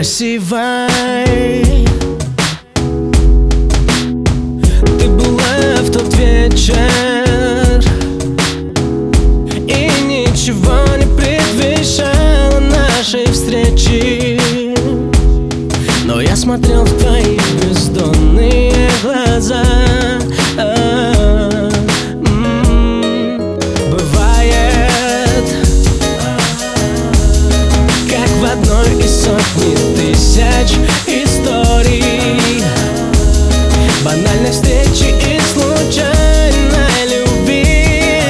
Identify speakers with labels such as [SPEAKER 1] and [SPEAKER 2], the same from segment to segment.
[SPEAKER 1] красивой ты была в тот вечер, и ничего не предвещало нашей встречи. Но я смотрел в твои бездонные глаза. Бывает, как в одной из сотни тысяч историй, банальной встречи и случайной любви.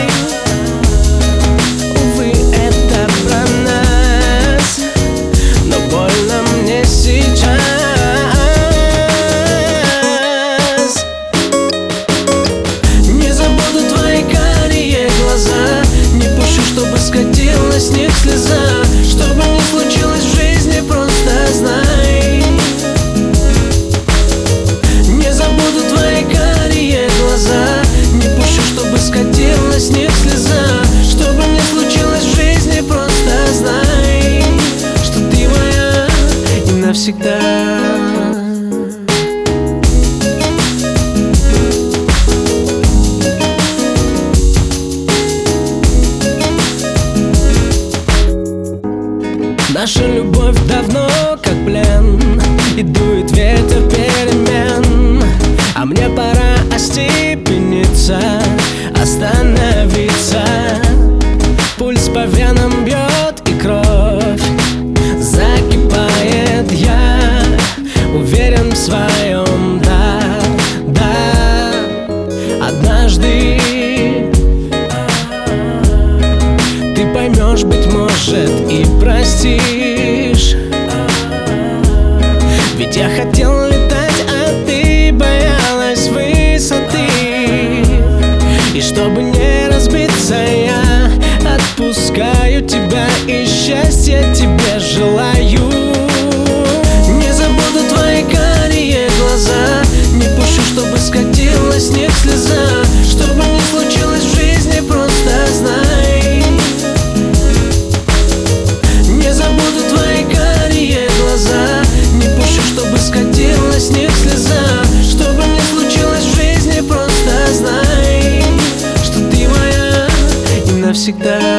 [SPEAKER 1] Увы, это про нас, но больно мне сейчас. Не забуду твои карие глаза, не пущу, чтобы скатилась с них слеза. Что бы ни случилось в жизни, просто знай. Не забуду твои карие глаза, не пущу, чтобы скатилась с них слеза. Что бы ни случилось в жизни, просто знай, что ты моя и навсегда. Наша любовь давно как плен, и дует ветер перемен. А мне пора остепениться, остановиться. Пульс по венам бьет, и кровь закипает. Я уверен в своем, да, да. Однажды ты поймешь, быть может, и простишь. Ведь я хотел летать, а ты боялась высоты. И чтобы не разбиться, я отпускаю тебя и счастья тебе желаю. Не забуду твои карие глаза, не пущу, чтобы скатилась с них слеза. Что бы ни случилось в жизни, просто знай. Не забуду твои карие глаза, не пущу, чтобы скатилась с них слеза. Что бы ни случилось в жизни, просто знай, что ты моя и навсегда.